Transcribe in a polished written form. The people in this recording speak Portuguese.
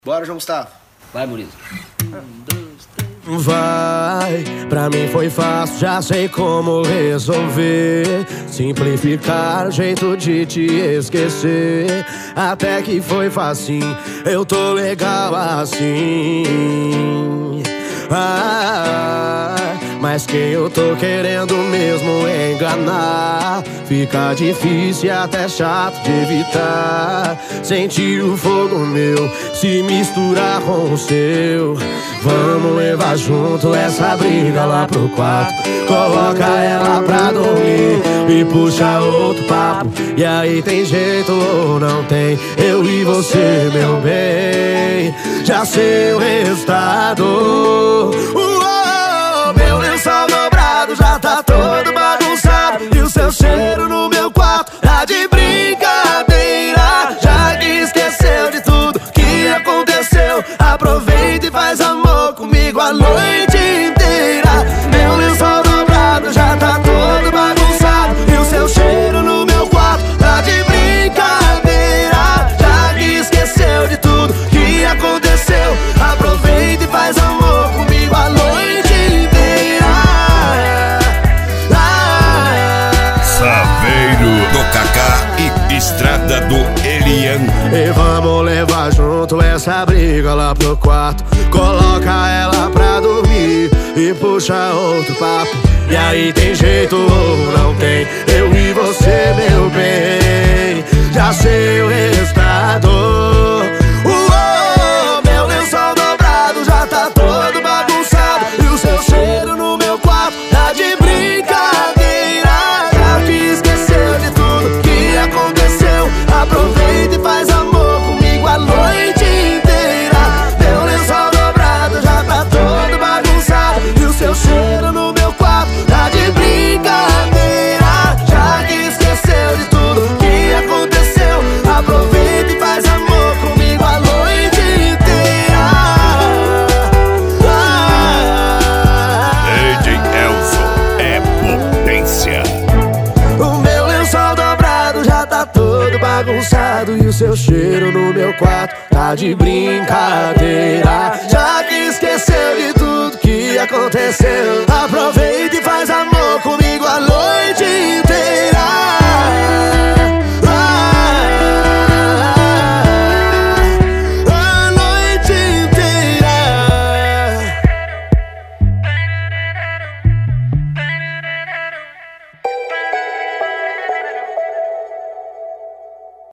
Bora, João Gustavo. Vai, Murilo. Vai, pra mim foi fácil, já sei como resolver. Simplificar o jeito de te esquecer. Até que foi facinho, eu tô legal assim. Mas quem eu tô querendo mesmo é enganar. Fica difícil e até chato de evitar. Sentir o fogo meu se misturar com o seu. Vamos levar junto essa briga lá pro quarto. Coloca ela pra dormir e puxa outro papo. E aí tem jeito ou não tem? Eu e você, meu bem, já sei o resultado. Meu lençol dobrado já tá todo bagunçado. E o seu cheiro no meu quarto tá de brincadeira. Já que esqueceu de tudo que aconteceu, aproveita e faz amor comigo a noite inteira. Meu lençol dobrado já tá todo bagunçado. E o seu cheiro no meu quarto tá de brincadeira. Já que esqueceu de tudo que aconteceu, aproveita e faz amor comigo a noite inteira. Saveiro do Kaká e Estrada do Elian. E vamos levar junto essa briga lá pro quarto. Coloca ela pra dormir e puxa outro papo. E aí tem jeito ou não tem? Eu e você, meu bem, já sei o resultado. Meu lençol dobrado já tá todo bagunçado. E o seu cheiro no meu quarto tá de brincadeira. Já que esqueceu de tudo que aconteceu, aproveita e faz amor comigo a noite inteira. Meu lençol dobrado já tá todo bagunçado. E o seu cheiro no meu quarto tá de brincadeira. Já que esqueceu de tudo que aconteceu, aproveita e faz amor comigo a noite inteira. DJ Elson é potência. O meu lençol dobrado já tá todo bagunçado. E o seu cheiro no meu quarto tá de brincadeira. Já que esqueceu de tudo que aconteceu, aproveita e faz amor comigo a noite inteira.